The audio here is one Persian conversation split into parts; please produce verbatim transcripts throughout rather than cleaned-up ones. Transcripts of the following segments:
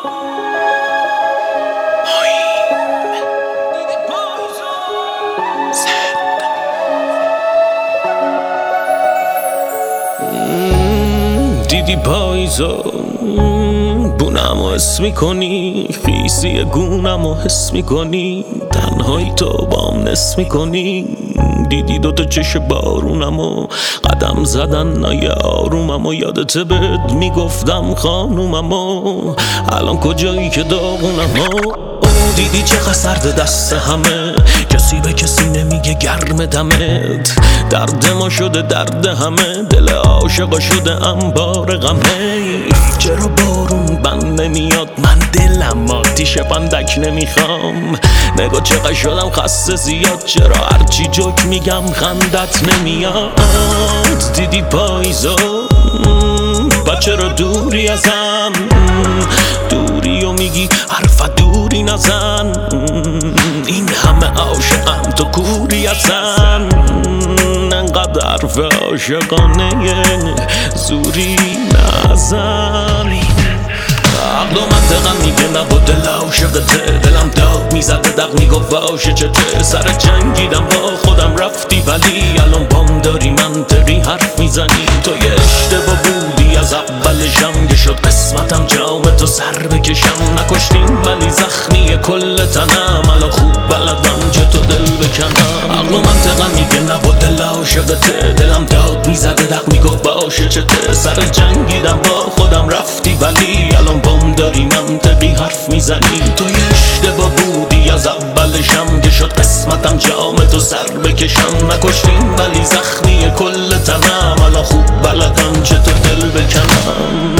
دیدی پاییزا بونمو حس میکنی، خیسی گونمو حس میکنی، تنهایی تو بام نس میکنی. دیدی دوتا چش بارونمو قدم زدن نای آروممو، یادت بهت میگفتم خانوممو، الان کجایی که داغونمو. دیدی چقدر سرد دست همه، کسی به کسی نمیگه گرم دمت، درد ما شده درد همه، دل عاشقا شده انبار غمه. چرا بارون بند نمیاد، من دلم آتیش فندک نمیخوام، نگاه چقدر شدم خسته زیاد، چرا هرچی جوک میگم خندت نمیاد. دیدی پاییزا و چرا دوری ازم، دوری و میگی حرف دوری نزن، این همه عاشقم تو کوری ازن، انقدر حرف عاشقانه زوری نزن. عقل و منطقم میگه نبود دل عاشقته، دلم داد میزده دق میگفت واشه چته، سر جنگیدم با خودم رفتی ولی الان بام داری منطقی حرف میزنی. تو یه اشتباه بودی از اولشم، که شد قسمتم جام تو سر بکشم، نکشتیم ولی زخمی کل تنم، الان خوب بلدم که تو دل بکنم. عقل و منطقم میگه نبود دل عاشقته، دلم داد میزده دق میگفت باشه چته، سر جنگیدم با خودم رفتی ولی الان بام داری منطقی حرف میزنی. تو یه اشتباه بودی از اولشم، که شد قسمتم جام تو سر بکشم، نکشتیم ولی زخمی کل تنم، الان خوب بلدم که تو دل بکنم.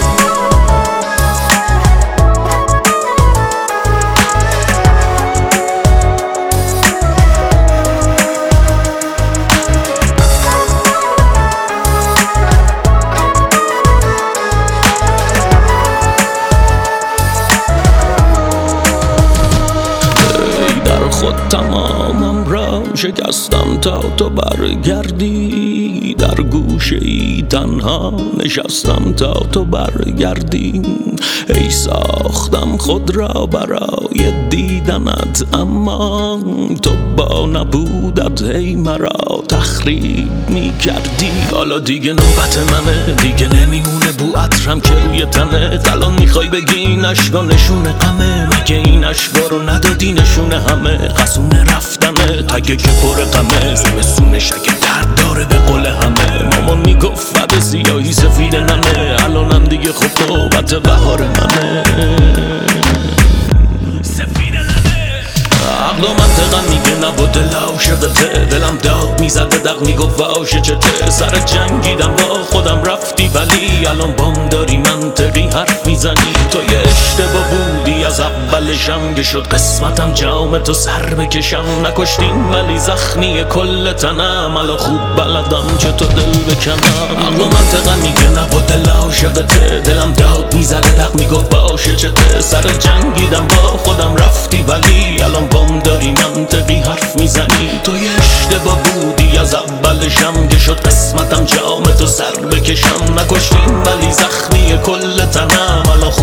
خود تمامم را شکستم تا تو برگردی، در گوشه ای تنها نشستم تا تو برگردی. ای ساختم خود را برای دیدنت، اما تو با نبودت هی مرا تخریب می کردی. حالا دیگه نوبت منه، دیگه نمیمونه بو عطرم که روی تنه، الان میخوای بگی این اشکا نشونه غمه، مگه این اشکا رو ندادی نشونه همه، قصونه رفتنه تگه که پر غمه، زمستونش اگه درد داره به قول همه، مامان میگفت فد سیاهی سفید نمه، الانم دیگه خب نوبت بهار منه. عقل و منطقم میگه نبود دل عاشقته، دلم داد میزده دق میگفت واشه چته، سر جنگیدم با خودم رفتی ولی الان بام داری منطقی حرف میزنی. تو یه اشتباه بودی از اولشم، که شد قسمتم جام تو سر بکشم، نکشتیم ولی زخمی کل تنم، الان خوب بلدم که تو دل بکنم. عقل و منطقم میگه نبود دل عاشقته، دلم داد میزده دق میگفت باشه چته، سر جنگیدم با خودم رفتی ولی الان بام داری منطقی حرف میزنی. تو یه اشتباه بودی از اولشم، که شد قسمتم جام تو سر بکشم، نکشتیم ولی زخمی کل تنم، الان